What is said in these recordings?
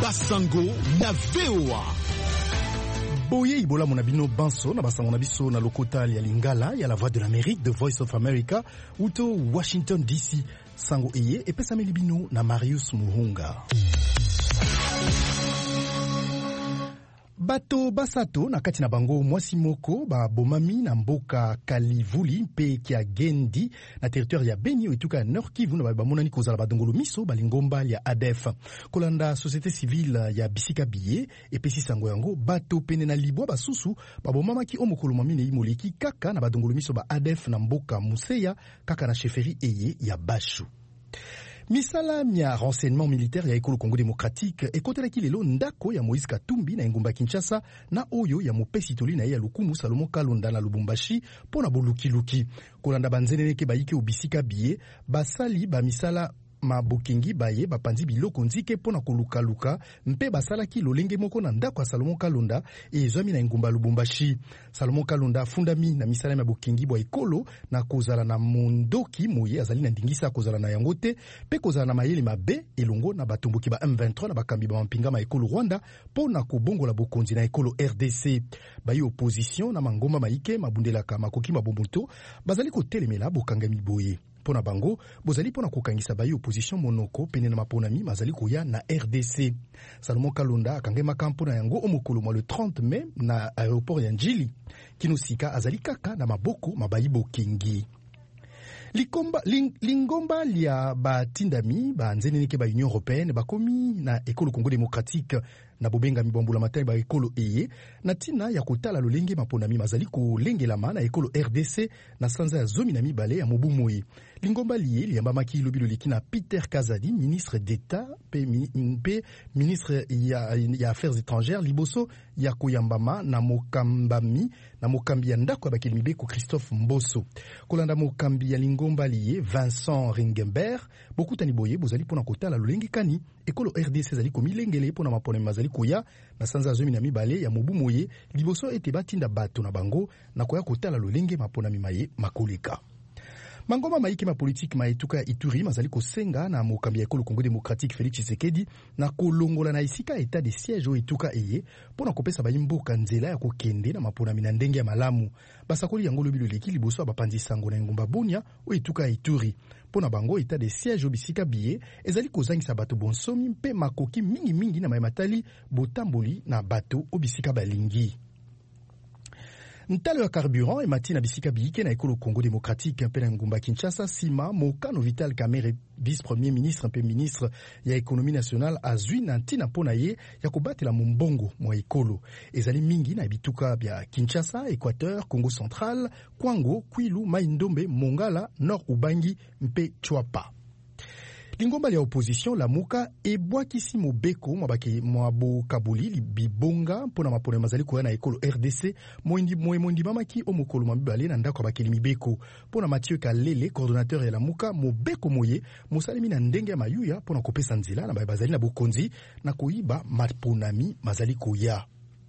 Basango na VOA. Boye ibola monabino banso na basango na biso na lokotali ya Lingala ya la voix de l'Amérique, The Voice of America, uto Washington DC. Sango eye epesa melibino na Marius Muhunga. Bato basato na kati na bango mwasi moko ba bomami na mboka Kalivuli mpe kia Gendi na territoire ya Beni etuka Nord Kivu na bamonani kozala badongolo miso balingomba ya ADF. Kolanda société civile ya Bisika Biye epesi sango yango bato pene na libwa basusu ba bomamaki omokolo mamine imoleki kaka na badongolo miso ba ADF na mboka Museya kaka na chefferie eye ya Bashu. Misala mia renseignement militaire ya ekolo Congo démocratique ekotelaki lelo ndako ya Moïse Katumbi na engumba Kinshasa na oyo ya mopesi toli na ye ya Lukumu Salomo Kalonda na Lubumbashi pona bolukiluki. Kolanda banzeneneke bayike obisika biye basali ba misala mabokengi baye bapanzi biloko nzike pona kolukaluka mpe basalaki lolenge moko na ndako ya Salomo Kalonda ezwami na engumba Lubumbashi. Salomo Kalonda fundami na misala mabokengi bwa ekolo na kozala na mondoki moye azali na ndingisa kozala na yango te pe kozala na mayele mabe elongo na batomboki ba M23 na bakambi ba mpinga ma ekolo Rwanda pona kobongola bokonzi na ekolo RDC. Bayi opposition na mangomba maike mabundelaka makoki mabomboto bazali kotelemela bokangami boye. Pona bango, bozali pona kokangisa bayi opposition monoko pene na maponami mazali koya na RDC. Salomo Kalonda akangema kampo na yango omokolo mwa le 30 mai na aéroport ya Njili. Kinosika azali kaka na maboko mabayi bokengi. Lingomba lia batindami ba nzeneneke ba Union Européenne bakomi na ekolo Congo démocratique na bobenga mibambula matai ba ekolo eye na tina ya kotala lolenge maponami mazali ko lengelama na ekolo RDC na sanza ya zomi na mibale ya mobu moye. Lingomba liye liambamaki lobilo leki na Peter Kazadi, ministre d'État pe ministre ya affaires étrangères liboso ya koyambama na mokambi ya ndako ya bakeli mibeko Christophe Mboso. Kolanda mokambi ya Lingomba liye Vincent Ringenberg bokutani boye bozali pona kotala lolenge kani ekolo RDC zali komilengele pona maponami mazali koya na sanza zomi na mibale ya mobu moye liboso ete batinda bato na bango na koya kotala lolenge maponami maye makoleka. Mangoma maiki ma politique ma etuka ya Ituri mazali kosenga na mokambi ya ekolo Congo démocratique Félix Tshisekedi na kolongola na isika état de siège o etuka eye pona kopesa bayimboka nzela ya kokende na maponami na ndenge ya malamu. Basakoli yango lobilo leki liboso bapanzi sango na ngomba Bunia o etuka ya Ituri. Pona bango état de siège o Bisika Biye ezali kozangisa bato bonsomi mpe makoki mingi na mayematali botamboli na bato o Bisika balingi. Ntalo ya carburant emati na Bisika Biyike na ekolo Congo démocratique mpe na ngumba Kinshasa sima Mokano Vital Kamerhe vice-premier ministre mpe ministre ya économie nationale azwi na ntina pona ye ya kobatela mombongo mwa ekolo. Ezali mingi na bituka bya Kinshasa, Équateur, Congo central, Kwango, Kwilu, Mai-Ndombe, Mongala, Nord Ubangi mpe Chwapa. Lingomba ya opposition la muka ebwakisi mobeko mwabo kabuli bibonga pona mapone mazali koya na ekolo RDC moindi mamaki omokolo mabibale na ndako bakeli mibeko pona Mathieu Kalele coordonnateur ya la muka mobeko moye musalimi na ndenge ya mayuya pona kopesa nzila na bazali na bokonzi na koyiba maponami mazali koya.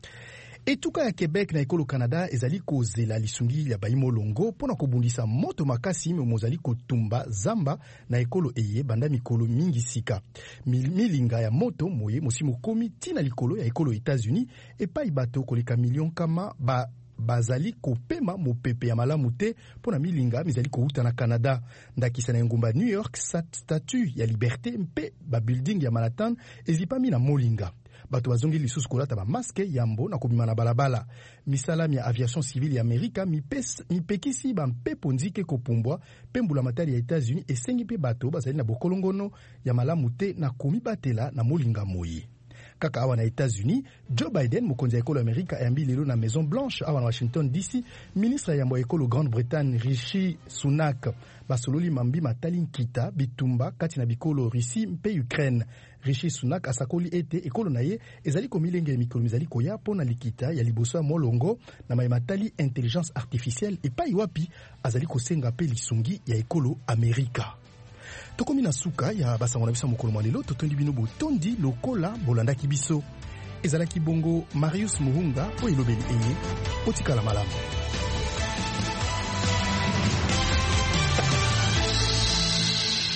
Etuka ya Québec na ekolo Canada ezali kozela lisungi ya bayimolongo pona kobundisa moto makasi mozali kotumba zamba na ekolo eye banda mikolo mingi sika. Milinga ya moto moye mosimo komi tina likolo ya ekolo États-Unis epai bato koleka million kama bazali kopema mopepe ya malamu te pona milinga mizali kouta na Canada. Ndakisa na ngumba New York statue ya liberté mpe ba building ya Manhattan ezipami na molinga. Bato bazongi lisusu kolata ba maske yambo na kobima na balabala. Misalami ya aviation civile ya Amerika mipekisi ba mpepo nzike kopumbwa pembula matali ya États-Unis esengi pe bato bazali na bokolongono ya malamu te na komibatela na molinga moyi. Kaka awa na États-Unis, Joe Biden mokonzi ya ekolo Amerika ayambi lelo na Maison Blanche awa na Washington DC, ministre ya yambo ekolo Grande-Bretagne Rishi Sunak basololi mambi matali nkita bitumba kati na bikolo Russie mpe Ukraine. Rishi Sunak asakoli ete ekolo na ye ezali komilenge mikolo mizali koya pona likita ya liboso ya molongo na mayematali intelligence artificielle epai wapi azali kosenga pe lisungi ya ekolo Amerika. Tokomi na suka ya basango na biso mokolo mwa lelo totondi bino botondi lokola bolandaki biso. Ezalaki bongo Marius Muhunga o elobeli eye otikala malamu.